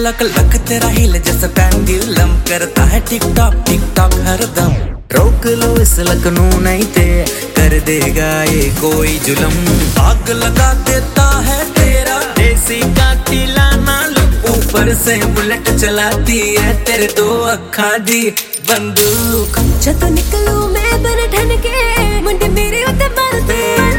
Luck luck तेरा हिल जैसा pendulum करता है टिक टॉक हरदम। रोक लो इस लक नू नहीं ते कर देगा ये कोई जुलम। आग लगा देता है तेरा देसी का टिलाना लुक, ऊपर से बुलेट चलाती है तेरे दो अखा दी बंदूक। जब निकलूं मैं बन ठन के मुंडे मेरे उत्ते मारते